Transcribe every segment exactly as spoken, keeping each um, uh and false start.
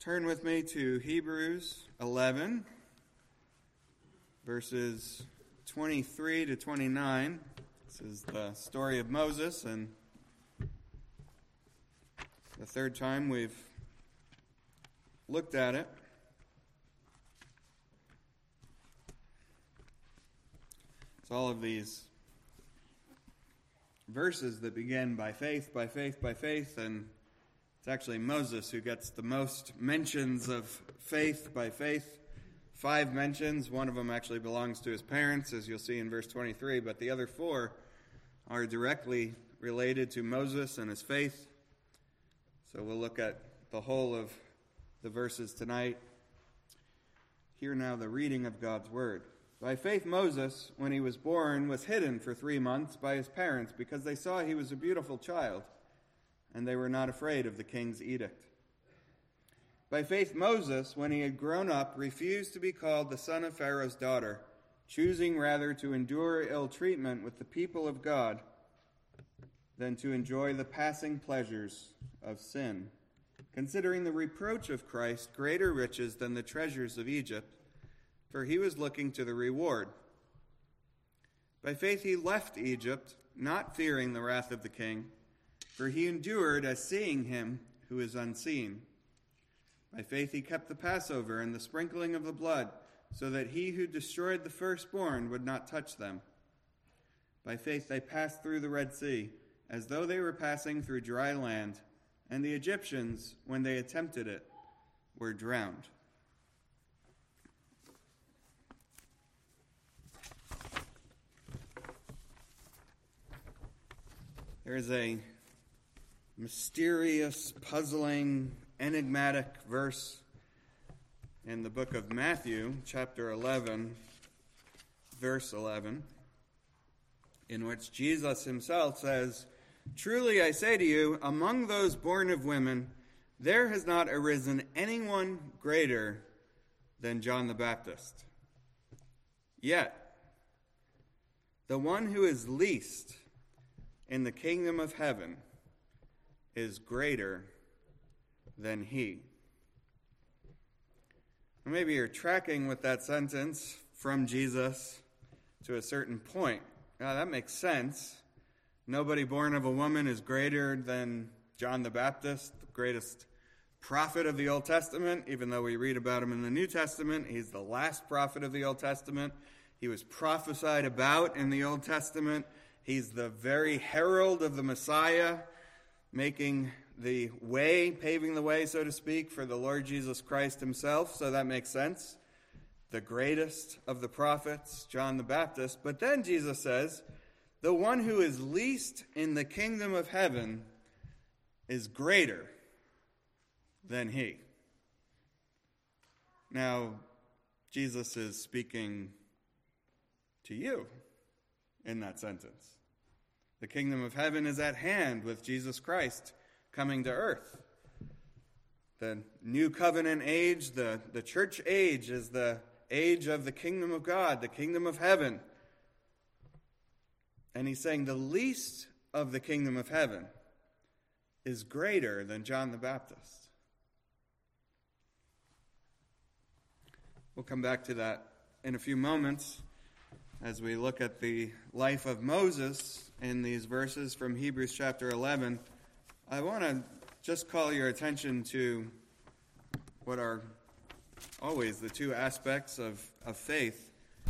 Turn with me to Hebrews eleven, verses twenty-three to twenty-nine. This is the story of Moses, and the third time we've looked at it. It's all of these verses that begin by faith, by faith, by faith, and it's actually Moses who gets the most mentions of faith by faith. Five mentions. One of them actually belongs to his parents, as you'll see in verse twenty-three, but the other four are directly related to Moses and his faith. So we'll look at the whole of the verses tonight. Hear now the reading of God's word. By faith Moses, when he was born, was hidden for three months by his parents because they saw he was a beautiful child, and they were not afraid of the king's edict. By faith Moses, when he had grown up, refused to be called the son of Pharaoh's daughter, choosing rather to endure ill treatment with the people of God than to enjoy the passing pleasures of sin, considering the reproach of Christ greater riches than the treasures of Egypt, for he was looking to the reward. By faith he left Egypt, not fearing the wrath of the king, for he endured as seeing him who is unseen. By faith he kept the Passover and the sprinkling of the blood, so that he who destroyed the firstborn would not touch them. By faith they passed through the Red Sea, as though they were passing through dry land, and the Egyptians, when they attempted it, were drowned. There is a mysterious, puzzling, enigmatic verse in the book of Matthew, chapter eleven, verse eleven, in which Jesus himself says, "Truly I say to you, among those born of women, there has not arisen anyone greater than John the Baptist. Yet, the one who is least in the kingdom of heaven is greater than he." Maybe you're tracking with that sentence from Jesus to a certain point. Now, that makes sense. Nobody born of a woman is greater than John the Baptist, the greatest prophet of the Old Testament. Even though we read about him in the New Testament, he's the last prophet of the Old Testament. He was prophesied about in the Old Testament. He's the very herald of the Messiah, making the way, paving the way, so to speak, for the Lord Jesus Christ himself. So that makes sense. The greatest of the prophets, John the Baptist. But then Jesus says, the one who is least in the kingdom of heaven is greater than he. Now, Jesus is speaking to you in that sentence. The kingdom of heaven is at hand with Jesus Christ coming to earth. The new covenant age, the, the church age, is the age of the kingdom of God, the kingdom of heaven. And he's saying the least of the kingdom of heaven is greater than John the Baptist. We'll come back to that in a few moments as we look at the life of Moses in these verses from Hebrews chapter eleven. I want to just call your attention to what are always the two aspects of, of faith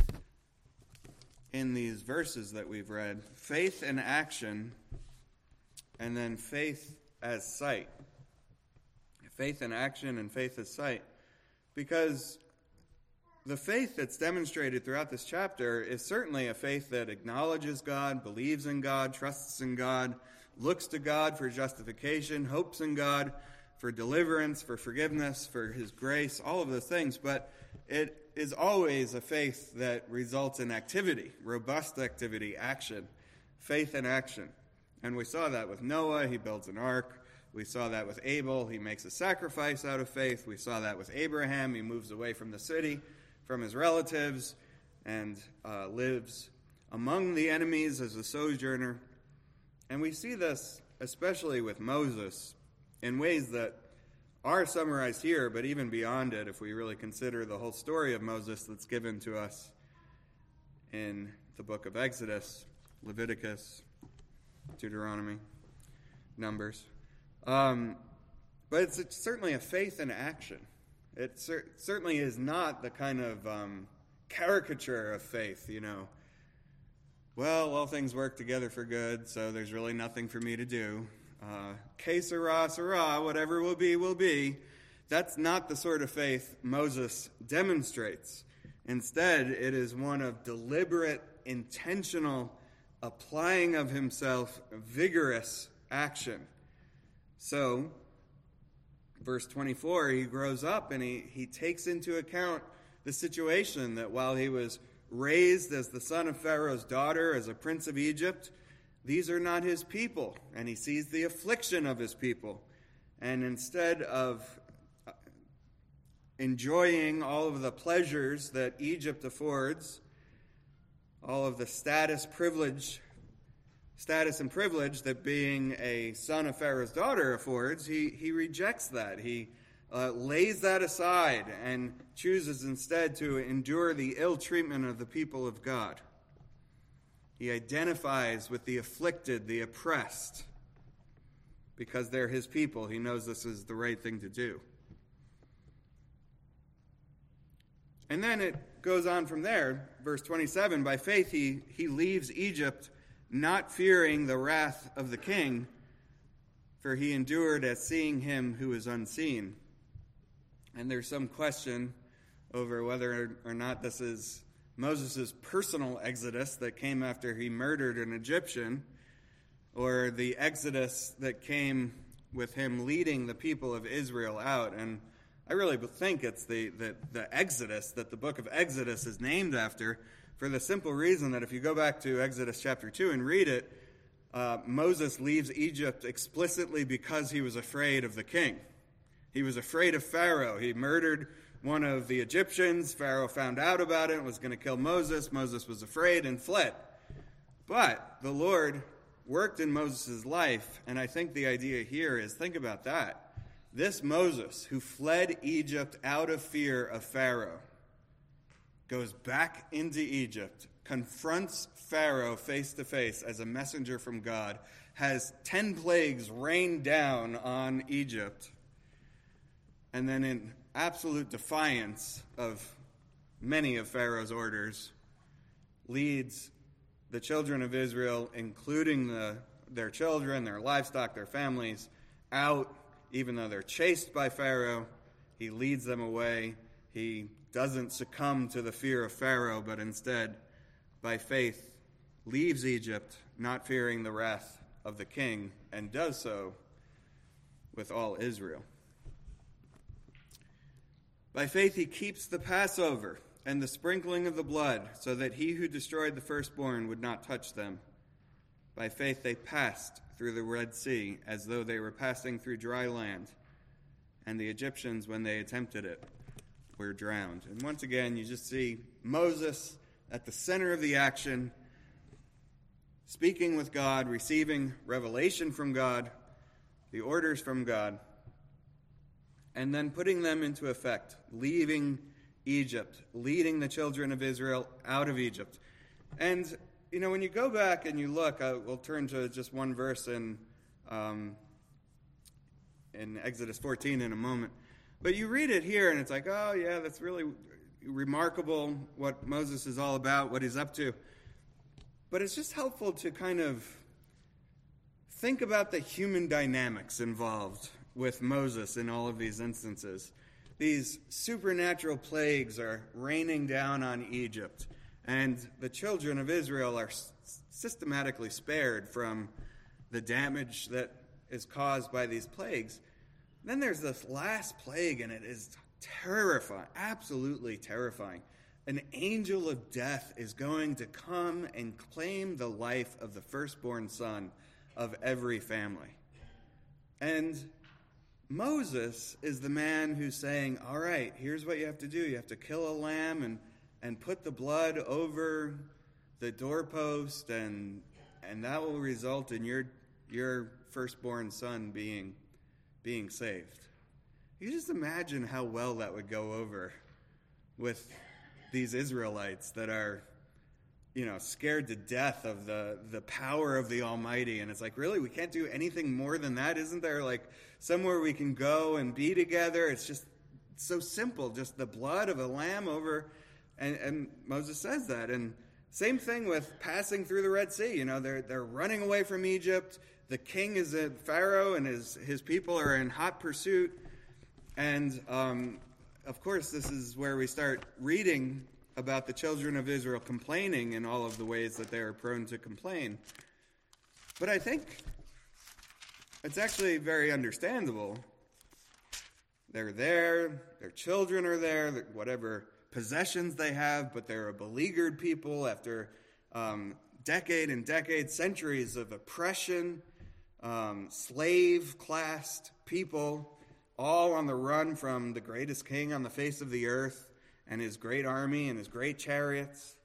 in these verses that we've read. Faith and action, and then faith as sight. Faith and action and faith as sight. Because the faith that's demonstrated throughout this chapter is certainly a faith that acknowledges God, believes in God, trusts in God, looks to God for justification, hopes in God for deliverance, for forgiveness, for his grace, all of those things. But it is always a faith that results in activity, robust activity, action, faith and action. And we saw that with Noah. He builds an ark. We saw that with Abel. He makes a sacrifice out of faith. We saw that with Abraham. He moves away from the city, from his relatives, and uh, lives among the enemies as a sojourner. And we see this especially with Moses in ways that are summarized here, but even beyond it, if we really consider the whole story of Moses that's given to us in the book of Exodus, Leviticus, Deuteronomy, Numbers. Um, but it's, it's certainly a faith in action. It cer- certainly is not the kind of um, caricature of faith, you know. Well, all things work together for good, so there's really nothing for me to do. Uh, que sera, sera, whatever will be, will be. That's not the sort of faith Moses demonstrates. Instead, it is one of deliberate, intentional applying of himself, vigorous action. So, verse twenty-four, he grows up and he, he takes into account the situation that while he was raised as the son of Pharaoh's daughter, as a prince of Egypt, these are not his people. And he sees the affliction of his people. And instead of enjoying all of the pleasures that Egypt affords, all of the status, privilege, status and privilege that being a son of Pharaoh's daughter affords, he, he rejects that. He uh, lays that aside and chooses instead to endure the ill treatment of the people of God. He identifies with the afflicted, the oppressed, because they're his people. He knows this is the right thing to do. And then it goes on from there, verse twenty-seven, by faith he, he leaves Egypt, not fearing the wrath of the king, for he endured as seeing him who is unseen. And there's some question over whether or not this is Moses' personal exodus that came after he murdered an Egyptian, or the exodus that came with him leading the people of Israel out. And I really think it's the, the, the Exodus that the book of Exodus is named after, for the simple reason that if you go back to Exodus chapter two and read it, uh, Moses leaves Egypt explicitly because he was afraid of the king. He was afraid of Pharaoh. He murdered one of the Egyptians. Pharaoh found out about it and was going to kill Moses. Moses was afraid and fled. But the Lord worked in Moses' life, and I think the idea here is, think about that. This Moses, who fled Egypt out of fear of Pharaoh, goes back into Egypt, confronts Pharaoh face to face as a messenger from God, has ten plagues rain down on Egypt, and then in absolute defiance of many of Pharaoh's orders, leads the children of Israel, including the, their children, their livestock, their families, out. Even though they're chased by Pharaoh, he leads them away. He doesn't succumb to the fear of Pharaoh, but instead, by faith, leaves Egypt, not fearing the wrath of the king, and does so with all Israel. By faith, he keeps the Passover and the sprinkling of the blood, so that he who destroyed the firstborn would not touch them. By faith, they passed through the Red Sea as though they were passing through dry land, and the Egyptians, when they attempted it, were drowned. And once again, you just see Moses at the center of the action, speaking with God, receiving revelation from God, the orders from God, and then putting them into effect, leaving Egypt, leading the children of Israel out of Egypt. And you know, when you go back and you look, uh, we'll turn to just one verse in um, in Exodus fourteen in a moment. But you read it here, and it's like, oh, yeah, that's really remarkable what Moses is all about, what he's up to. But it's just helpful to kind of think about the human dynamics involved with Moses in all of these instances. These supernatural plagues are raining down on Egypt. And the children of Israel are systematically spared from the damage that is caused by these plagues. Then there's this last plague, and it is terrifying, absolutely terrifying. An angel of death is going to come and claim the life of the firstborn son of every family. And Moses is the man who's saying, all right, here's what you have to do. You have to kill a lamb and and put the blood over the doorpost, and and that will result in your your firstborn son being being saved. You just imagine how well that would go over with these Israelites that are, you know, scared to death of the, the power of the Almighty. And it's like, really, we can't do anything more than that? Isn't there like somewhere we can go and be together? It's just so simple, just the blood of a lamb over. And, and Moses says that. And same thing with passing through the Red Sea. You know, they're they're running away from Egypt. The king is at Pharaoh, and his, his people are in hot pursuit. And, um, of course, this is where we start reading about the children of Israel complaining in all of the ways that they are prone to complain. But I think it's actually very understandable. They're there, their children are there, whatever possessions they have, but they're a beleaguered people after um, decade and decade, centuries of oppression, um, slave-classed people, all on the run from the greatest king on the face of the earth and his great army and his great chariots.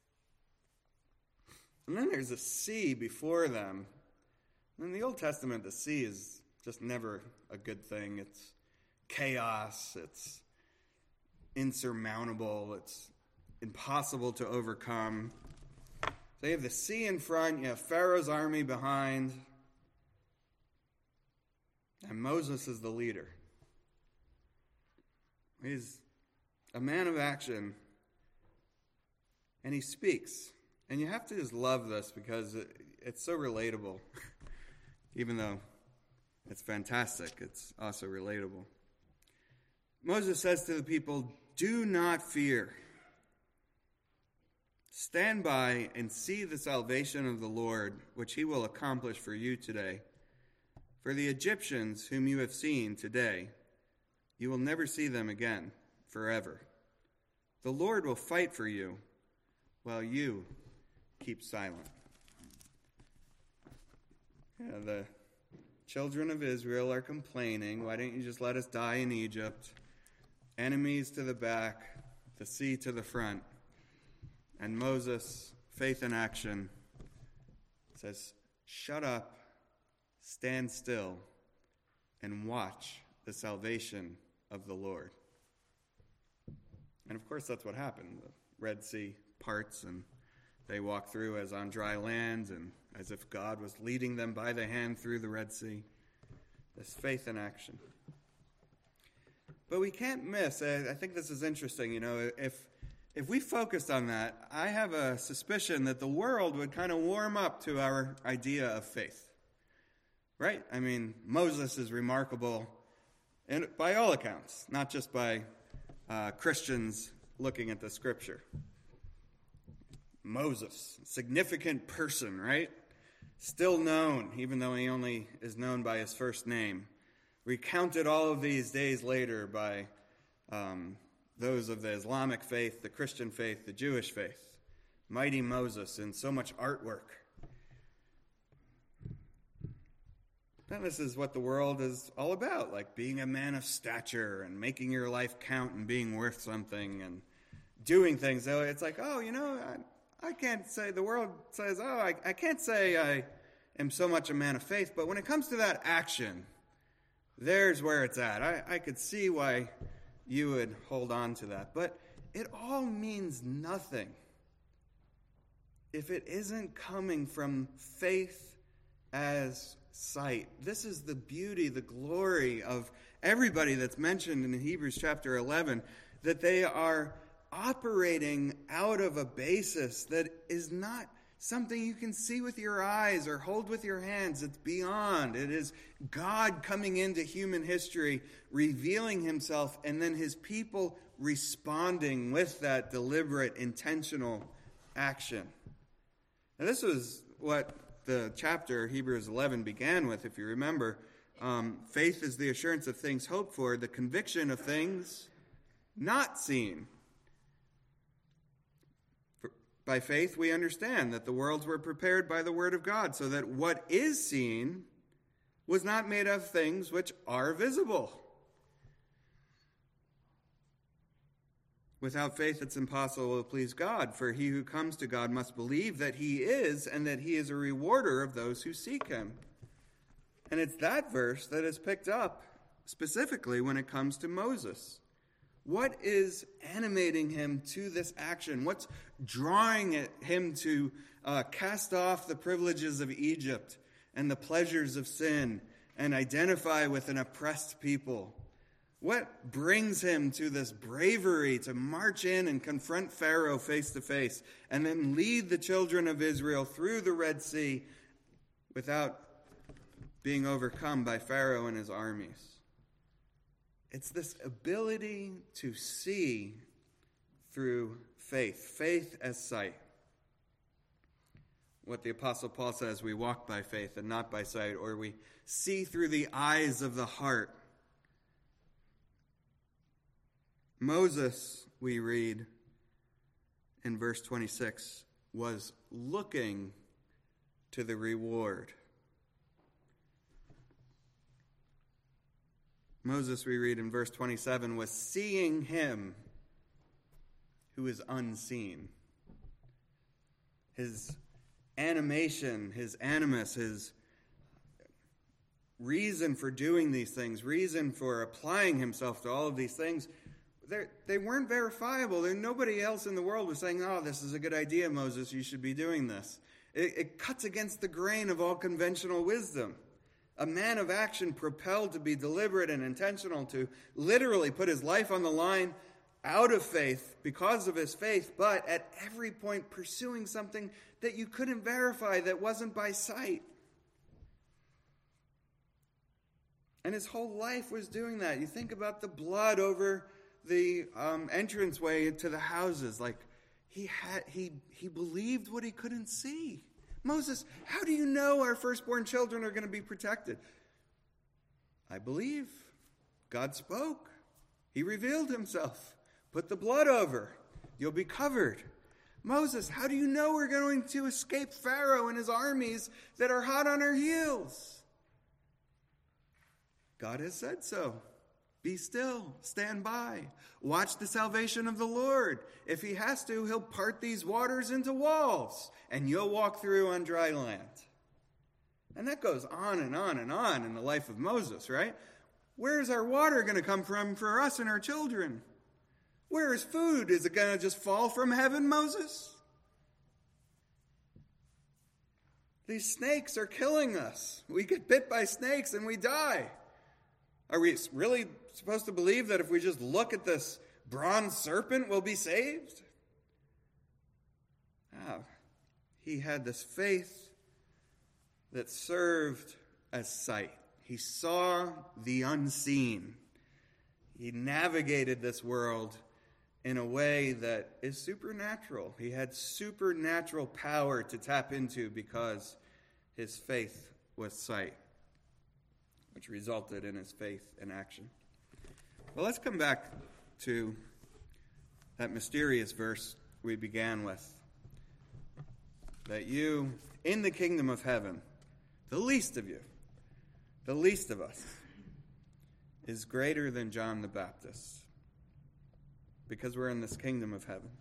And then there's a sea before them. In the Old Testament, the sea is just never a good thing. It's chaos, it's insurmountable, it's impossible to overcome. So you have the sea in front, you have Pharaoh's army behind, and Moses is the leader. He's a man of action, and he speaks. And you have to just love this because it, it's so relatable. Even though it's fantastic, it's also relatable. Moses says to the people, "Do not fear. Stand by and see the salvation of the Lord, which he will accomplish for you today. For the Egyptians whom you have seen today, you will never see them again forever. The Lord will fight for you while you keep silent." Yeah, the children of Israel are complaining, "Why didn't you just let us die in Egypt?" Enemies to the back, the sea to the front. And Moses, faith in action, says, "Shut up, stand still, and watch the salvation of the Lord." And of course, that's what happened. The Red Sea parts, and they walk through as on dry land, and as if God was leading them by the hand through the Red Sea. This faith in action. But we can't miss, I think this is interesting, you know, if if we focused on that, I have a suspicion that the world would kind of warm up to our idea of faith. Right? I mean, Moses is remarkable and by all accounts, not just by uh, Christians looking at the scripture. Moses, significant person, right? Still known, even though he only is known by his first name. Recounted all of these days later by um, those of the Islamic faith, the Christian faith, the Jewish faith. Mighty Moses in so much artwork. And this is what the world is all about, like being a man of stature and making your life count and being worth something and doing things. So it's like, oh, you know, I, I can't say, the world says, oh, I, I can't say I am so much a man of faith, but when it comes to that action, there's where it's at. I, I could see why you would hold on to that. But it all means nothing if it isn't coming from faith as sight. This is the beauty, the glory of everybody that's mentioned in Hebrews chapter eleven, that they are operating out of a basis that is not something you can see with your eyes or hold with your hands. It's beyond. It is God coming into human history, revealing himself, and then his people responding with that deliberate, intentional action. Now, this was what the chapter, Hebrews eleven, began with, if you remember. Um, faith is the assurance of things hoped for, the conviction of things not seen. By faith, we understand that the worlds were prepared by the word of God, so that what is seen was not made of things which are visible. Without faith, it's impossible to please God, for he who comes to God must believe that he is, and that he is a rewarder of those who seek him. And it's that verse that is picked up specifically when it comes to Moses. What is animating him to this action? What's drawing it, him to uh, cast off the privileges of Egypt and the pleasures of sin and identify with an oppressed people? What brings him to this bravery to march in and confront Pharaoh face to face and then lead the children of Israel through the Red Sea without being overcome by Pharaoh and his armies? It's this ability to see through faith, faith as sight. What the Apostle Paul says, we walk by faith and not by sight, or we see through the eyes of the heart. Moses, we read in verse twenty-six, was looking to the reward. Moses, we read in verse twenty-seven, was seeing him who is unseen. His animation, his animus, his reason for doing these things, reason for applying himself to all of these things, they weren't verifiable. There, nobody else in the world was saying, oh, this is a good idea, Moses, you should be doing this. It, it cuts against the grain of all conventional wisdom. A man of action propelled to be deliberate and intentional, to literally put his life on the line out of faith because of his faith, but at every point pursuing something that you couldn't verify, that wasn't by sight. And his whole life was doing that. You think about the blood over the um, entranceway to the houses. Like, he had, he he believed what he couldn't see. Moses, how do you know our firstborn children are going to be protected? I believe. God spoke. He revealed himself. Put the blood over. You'll be covered. Moses, how do you know we're going to escape Pharaoh and his armies that are hot on our heels? God has said so. Be still. Stand by. Watch the salvation of the Lord. If he has to, he'll part these waters into walls, and you'll walk through on dry land. And that goes on and on and on in the life of Moses, right? Where is our water going to come from for us and our children? Where is food? Is it going to just fall from heaven, Moses? These snakes are killing us. We get bit by snakes and we die. Are we really supposed to believe that if we just look at this bronze serpent, we'll be saved? Oh, he had this faith that served as sight. He saw the unseen. He navigated this world in a way that is supernatural. He had supernatural power to tap into because his faith was sight, which resulted in his faith in action. Well, let's come back to that mysterious verse we began with. That you, in the kingdom of heaven, the least of you, the least of us, is greater than John the Baptist. Because we're in this kingdom of heaven.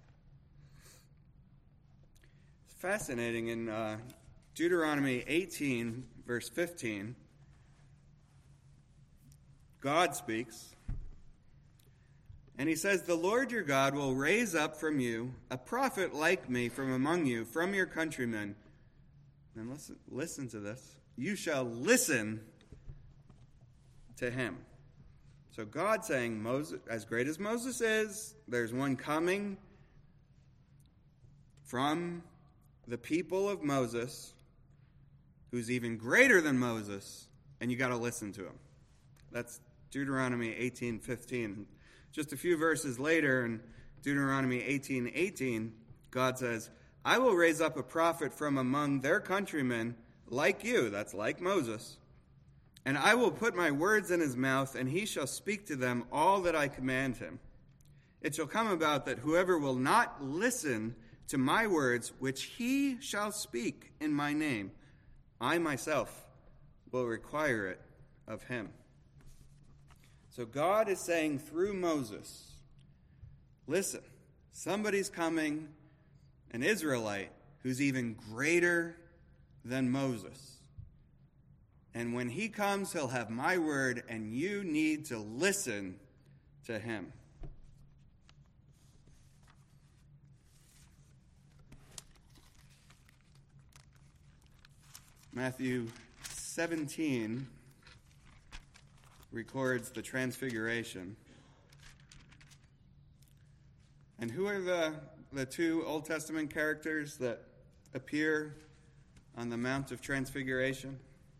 It's fascinating. In uh, Deuteronomy eighteen, verse fifteen, God speaks, and he says, "The Lord your God will raise up from you a prophet like me from among you, from your countrymen." And listen, listen to this. "You shall listen to him." So God saying, Moses, as great as Moses is, there's one coming from the people of Moses who's even greater than Moses, and you got to listen to him. That's Deuteronomy eighteen fifteen. Just a few verses later, in Deuteronomy eighteen eighteen, God says, "I will raise up a prophet from among their countrymen like you," that's like Moses, "and I will put my words in his mouth, and he shall speak to them all that I command him. It shall come about that whoever will not listen to my words, which he shall speak in my name, I myself will require it of him." So God is saying through Moses, listen, somebody's coming, an Israelite, who's even greater than Moses. And when he comes, he'll have my word, and you need to listen to him. Matthew seventeen records the transfiguration. And who are the, the two Old Testament characters that appear on the Mount of Transfiguration?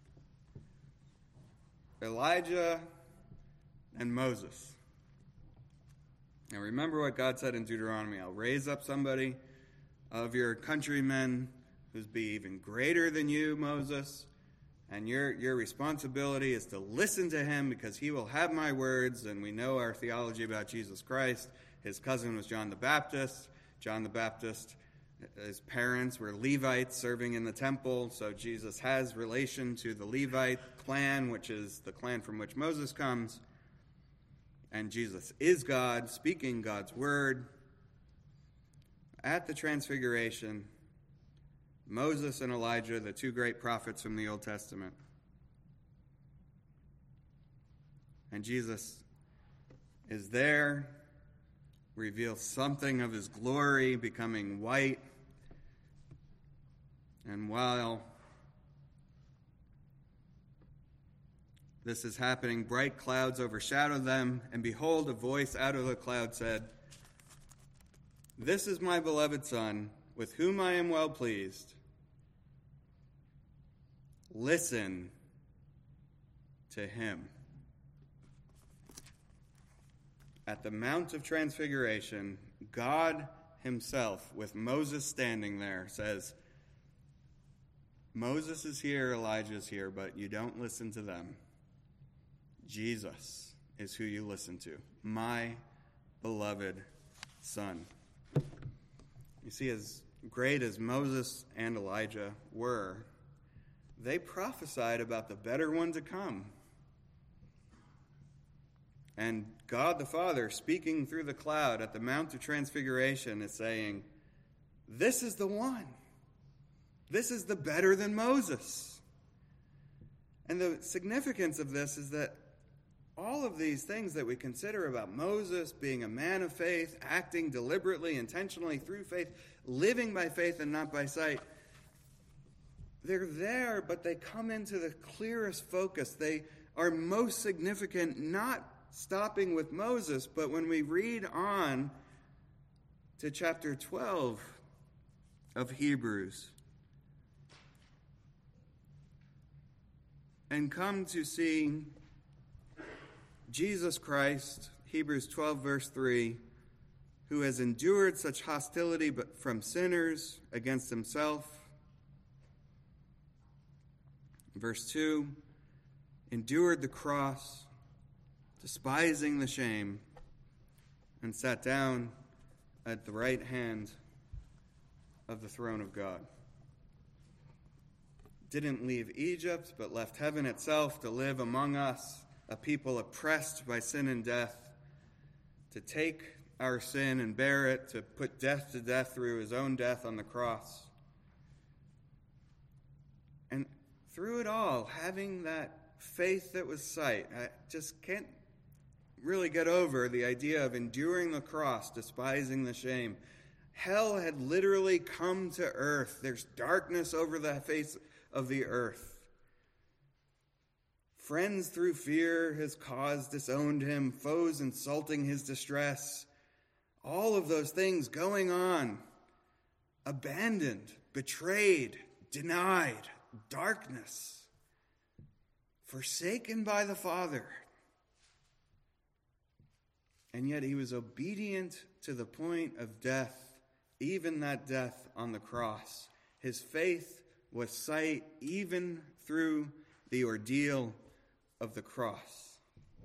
Elijah and Moses. Now remember what God said in Deuteronomy. I'll raise up somebody of your countrymen who's be even greater than you, Moses. And your, your responsibility is to listen to him because he will have my words. And we know our theology about Jesus Christ. His cousin was John the Baptist. John the Baptist, his parents were Levites serving in the temple. So Jesus has relation to the Levite clan, which is the clan from which Moses comes. And Jesus is God, speaking God's word. At the Transfiguration, Moses and Elijah, the two great prophets from the Old Testament. And Jesus is there, reveals something of his glory, becoming white. And while this is happening, bright clouds overshadow them, and behold, a voice out of the cloud said, "This is my beloved Son, with whom I am well pleased. Listen to him." At the Mount of Transfiguration, God himself, with Moses standing there, says, Moses is here, Elijah is here, but you don't listen to them. Jesus is who you listen to, my beloved Son. You see, as great as Moses and Elijah were, they prophesied about the better one to come. And God the Father, speaking through the cloud at the Mount of Transfiguration, is saying, this is the one. This is the better than Moses. And the significance of this is that all of these things that we consider about Moses being a man of faith, acting deliberately, intentionally through faith, living by faith and not by sight, they're there, but they come into the clearest focus. They are most significant, not stopping with Moses, but when we read on to chapter twelve of Hebrews and come to see Jesus Christ, Hebrews twelve verse three, who has endured such hostility but from sinners against himself. Verse two, endured the cross, despising the shame, and sat down at the right hand of the throne of God. Didn't leave Egypt, but left heaven itself to live among us, a people oppressed by sin and death, to take our sin and bear it, to put death to death through his own death on the cross. And through it all, having that faith that was sight, I just can't really get over the idea of enduring the cross, despising the shame. Hell had literally come to earth. There's darkness over the face of the earth. Friends through fear his cause disowned him, foes insulting his distress. All of those things going on. Abandoned, betrayed, denied, darkness. Forsaken by the Father. And yet he was obedient to the point of death, even that death on the cross. His faith was sight even through the ordeal of the cross.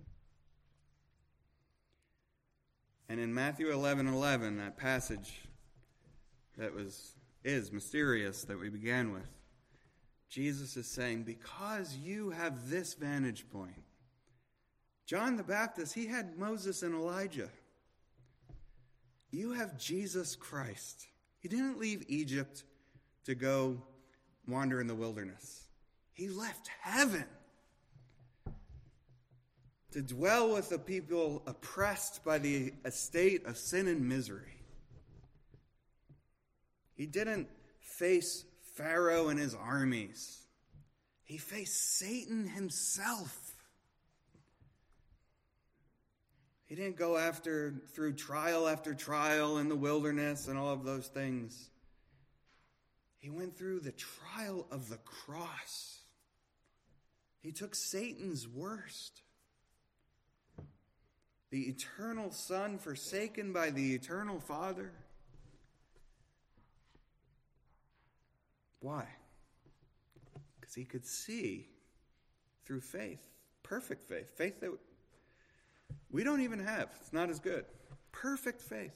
And in Matthew eleven eleven, that passage that was is mysterious that we began with, Jesus is saying, because you have this vantage point. John the Baptist, he had Moses and Elijah. You have Jesus Christ. He didn't leave Egypt to go wander in the wilderness. He left heaven to dwell with a people oppressed by the estate of sin and misery. He didn't face Pharaoh and his armies. He faced Satan himself. He didn't go after through trial after trial in the wilderness and all of those things. He went through the trial of the cross. He took Satan's worst. The eternal Son forsaken by the eternal Father. Why? Because he could see through faith, perfect faith, faith that we don't even have. It's not as good. Perfect faith.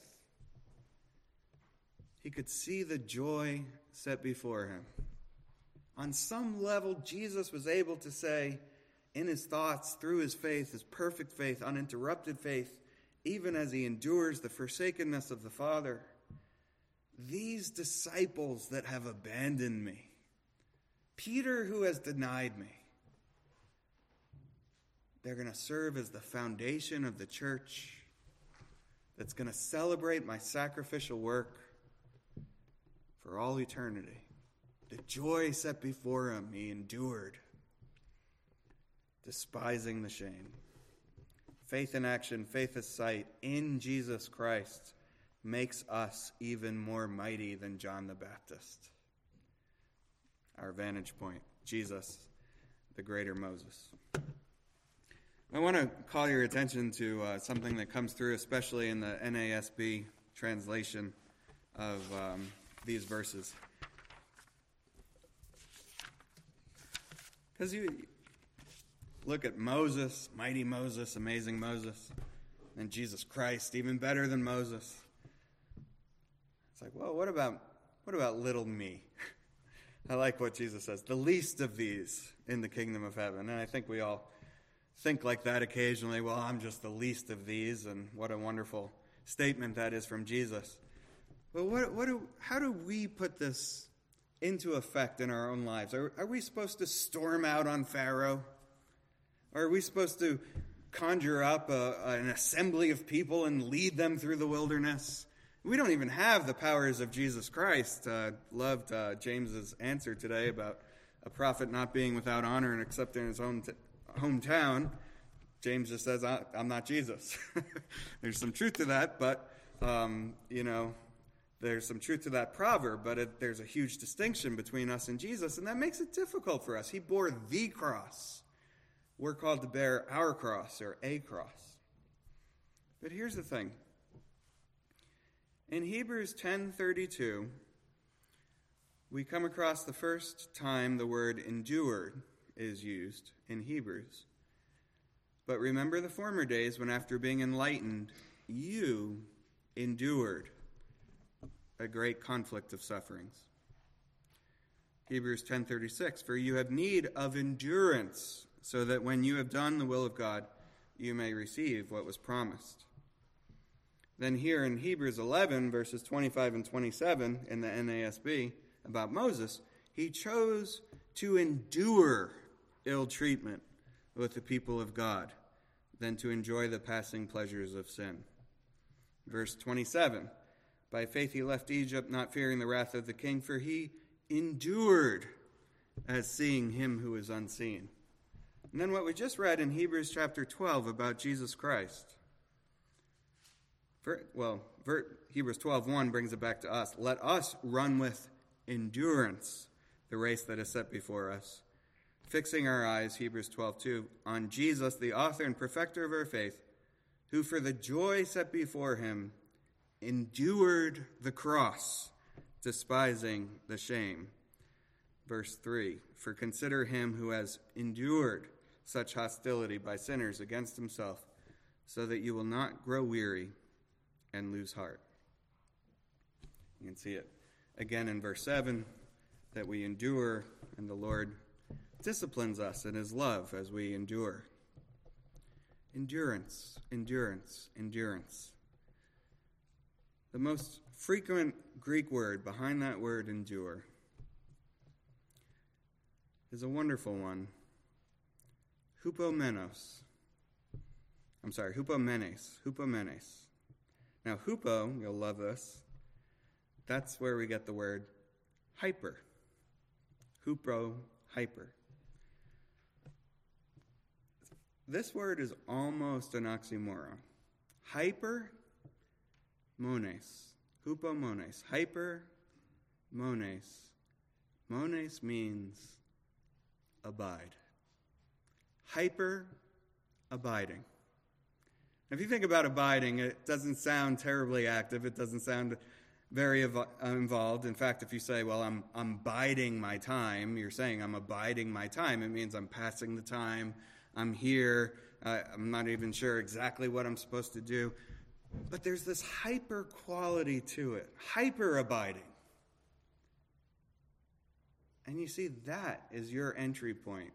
He could see the joy set before him. On some level, Jesus was able to say in his thoughts, through his faith, his perfect faith, uninterrupted faith, even as he endures the forsakenness of the Father, these disciples that have abandoned me, Peter who has denied me, they're going to serve as the foundation of the church that's going to celebrate my sacrificial work for all eternity. The joy set before him, he endured, despising the shame. Faith in action, faith as sight in Jesus Christ makes us even more mighty than John the Baptist. Our vantage point, Jesus, the greater Moses. I want to call your attention to uh, something that comes through, especially in the N A S B translation of um, these verses. Because you look at Moses, mighty Moses, amazing Moses, and Jesus Christ, even better than Moses. It's like, well, what about what about little me? I like what Jesus says, the least of these in the kingdom of heaven. And I think we all think like that occasionally. Well, I'm just the least of these, and what a wonderful statement that is from Jesus. But what, what do, how do we put this into effect in our own lives? Are, are we supposed to storm out on Pharaoh? Or are we supposed to conjure up a, an assembly of people and lead them through the wilderness? We don't even have the powers of Jesus Christ. Uh, loved uh, James's answer today about a prophet not being without honor and except in his own t- hometown. James just says, I'm not Jesus. There's some truth to that, but, um, you know, there's some truth to that proverb, but it, there's a huge distinction between us and Jesus, and that makes it difficult for us. He bore the cross. We're called to bear our cross, or a cross. But here's the thing. In Hebrews ten thirty-two, we come across the first time the word endured is used in Hebrews. But remember the former days when after being enlightened, you endured a great conflict of sufferings. Hebrews ten thirty-six, for you have need of endurance, so that when you have done the will of God, you may receive what was promised. Then here in Hebrews eleven, verses twenty-five and twenty-seven in the N A S B, about Moses, he chose to endure ill treatment with the people of God than to enjoy the passing pleasures of sin. Verse twenty-seven, by faith he left Egypt, not fearing the wrath of the king, for he endured as seeing him who is unseen. And then what we just read in Hebrews chapter twelve about Jesus Christ. Well, Hebrews twelve one brings it back to us. Let us run with endurance the race that is set before us, fixing our eyes, Hebrews twelve two, on Jesus, the author and perfecter of our faith, who for the joy set before him endured the cross, despising the shame. Verse three, for consider him who has endured such hostility by sinners against himself, so that you will not grow weary and lose heart. You can see it again in verse seven, that we endure, and the Lord disciplines us in his love as we endure. Endurance, endurance, endurance. The most frequent Greek word behind that word endure is a wonderful one, hupomenos. I'm sorry, hupomenes, hupomenes. Now, hupo, you'll love this, that's where we get the word hyper. Hupro, hyper. This word is almost an oxymoron. Hyper, mones. Hupomones. Hyper, mones. Mones means abide. Hyper, abiding. If you think about abiding, it doesn't sound terribly active. It doesn't sound very ev- involved. In fact, if you say, well, I'm, I'm biding my time, you're saying I'm abiding my time. It means I'm passing the time. I'm here. Uh, I'm not even sure exactly what I'm supposed to do. But there's this hyper quality to it. Hyper abiding. And you see, that is your entry point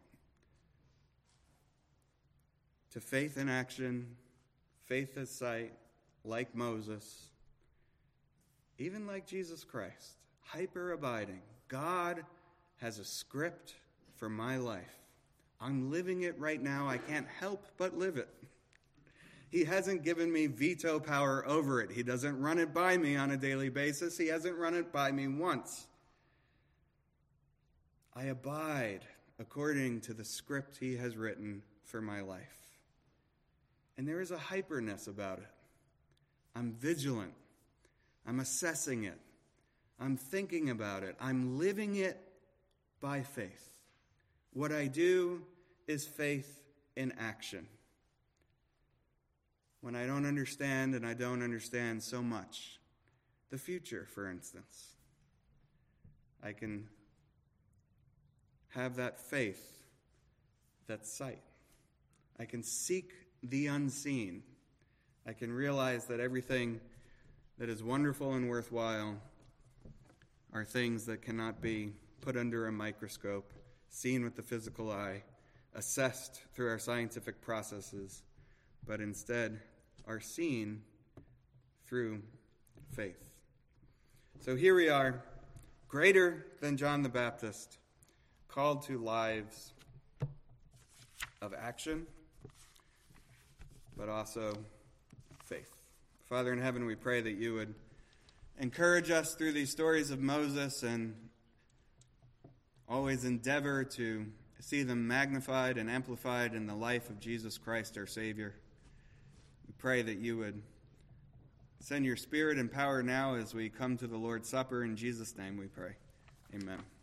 to faith in action, faith as sight, like Moses, even like Jesus Christ. Hyper abiding. God has a script for my life. I'm living it right now. I can't help but live it. He hasn't given me veto power over it. He doesn't run it by me on a daily basis. He hasn't run it by me once. I abide according to the script he has written for my life. And there is a hyperness about it. I'm vigilant. I'm assessing it. I'm thinking about it. I'm living it by faith. What I do is faith in action. When I don't understand, and I don't understand so much, the future, for instance, I can have that faith, that sight. I can seek the unseen. I can realize that everything that is wonderful and worthwhile are things that cannot be put under a microscope, seen with the physical eye, assessed through our scientific processes, but instead are seen through faith. So here we are, greater than John the Baptist, called to lives of action, but also faith. Father in heaven, we pray that you would encourage us through these stories of Moses and always endeavor to see them magnified and amplified in the life of Jesus Christ, our Savior. We pray that you would send your Spirit and power now as we come to the Lord's Supper. In Jesus' name we pray. Amen.